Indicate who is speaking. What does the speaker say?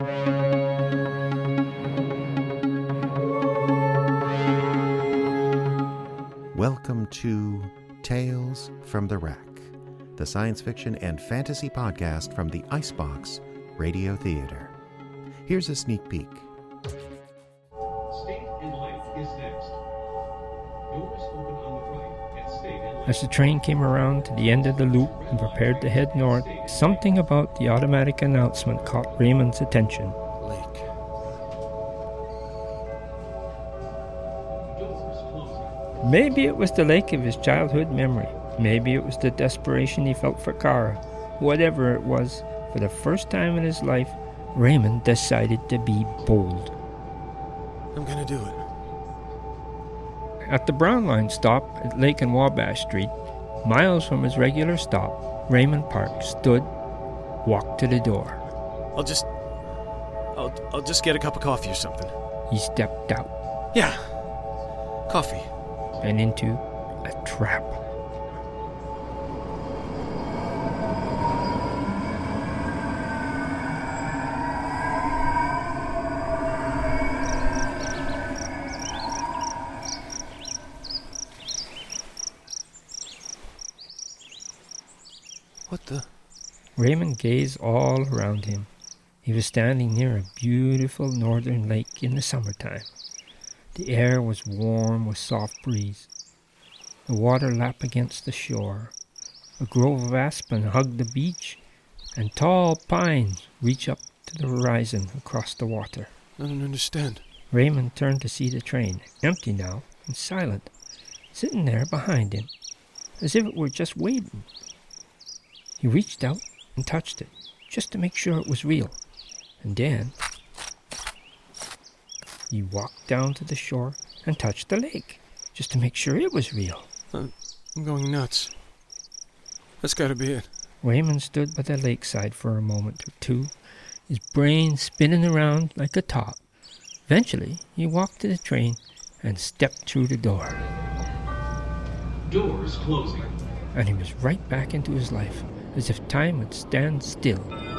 Speaker 1: Welcome to Tales from the Wreck, the science fiction and fantasy podcast from the Icebox Radio Theater. Here's a sneak peek.
Speaker 2: State and Life is next. Doors open on the right at State and Life.
Speaker 3: As the train came around to the end of the loop and prepared to head north, something about the automatic announcement caught Raymond's attention.
Speaker 1: Lake.
Speaker 2: Doors closing.
Speaker 3: Maybe it was the lake of his childhood memory. Maybe it was the desperation he felt for Kara. Whatever it was, for the first time in his life, Raymond decided to be bold.
Speaker 4: I'm gonna do it.
Speaker 3: At the Brown Line stop at Lake and Wabash Street, miles from his regular stop, Raymond Park stood, walked to the door.
Speaker 4: I'll just get a cup of coffee or something.
Speaker 3: He stepped out
Speaker 4: Yeah. Coffee.
Speaker 3: and into a trap.
Speaker 4: What the?
Speaker 3: Raymond gazed all around him. He was standing near a beautiful northern lake in the summertime. The air was warm with soft breeze. The water lapped against the shore. A grove of aspen hugged the beach, and tall pines reached up to the horizon across the water.
Speaker 4: I don't understand.
Speaker 3: Raymond turned to see the train, empty now and silent, sitting there behind him, as if it were just waiting. He reached out and touched it, just to make sure it was real. And then he walked down to the shore and touched the lake, just to make sure it was real.
Speaker 4: I'm going nuts. That's gotta be it.
Speaker 3: Raymond stood by the lakeside for a moment or two, his brain spinning around like a top. Eventually, he walked to the train and stepped through the door.
Speaker 2: Doors closing.
Speaker 3: And he was right back into his life, as if time would stand still.